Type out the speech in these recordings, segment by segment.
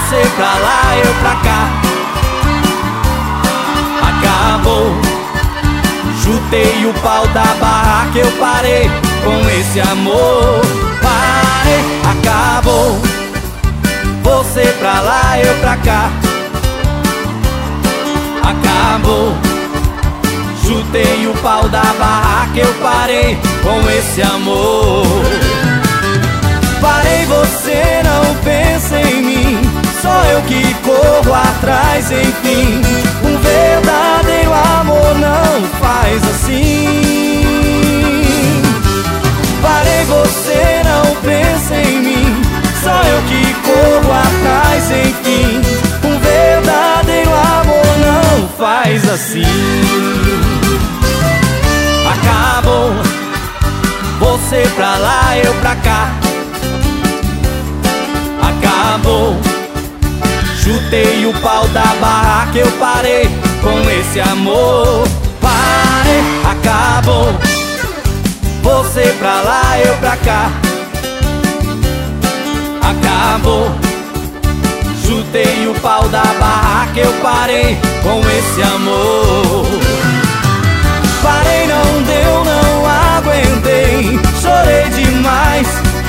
Você pra lá, eu pra cá. Acabou. Chutei o pau da barraca, eu parei com esse amor. Parei, acabou. Você pra lá, eu pra cá. Acabou. Chutei o pau da barraca, eu parei com esse amor. Parei, você não pensa em mim, só eu que corro atrás, enfim. Um verdadeiro amor não faz assim. Parei, você não pensa em mim, só eu que corro atrás, enfim. Um verdadeiro amor não faz assim. Acabou. Você pra lá, eu pra cá. Acabou. Chutei o pau da barraca, eu parei com esse amor. Parei, acabou. Você pra lá, eu pra cá. Acabou. Chutei o pau da barraca, eu parei com esse amor. Parei, não deu, não aguentei, chorei demais.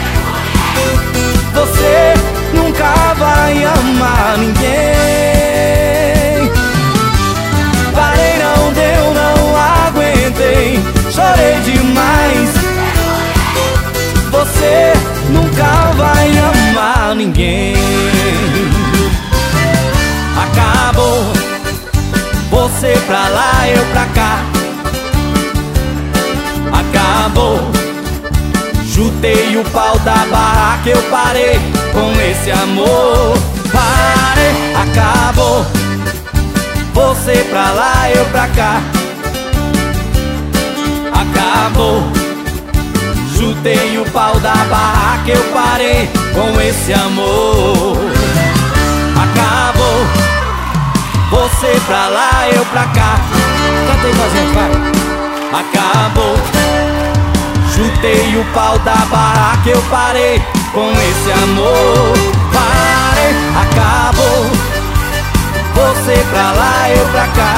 Você nunca vai amar ninguém. Parei, não deu, não aguentei, chorei demais. Você nunca vai amar ninguém. Acabou. Você pra lá, eu pra cá. Acabou. Chutei o pau da barraca, eu parei com esse amor. Parei, acabou. Você pra lá, eu pra cá. Acabou. Chutei o pau da barraca, eu parei com esse amor. Acabou. Você pra lá, eu pra cá. Canta aí pra gente, vai. Acabou. Chutei o pau da barraca, eu parei com esse amor. Parei, acabou. Você pra lá, eu pra cá.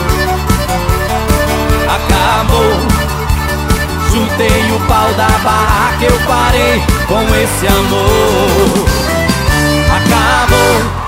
Acabou. Chutei o pau da barraca, eu parei com esse amor. Acabou.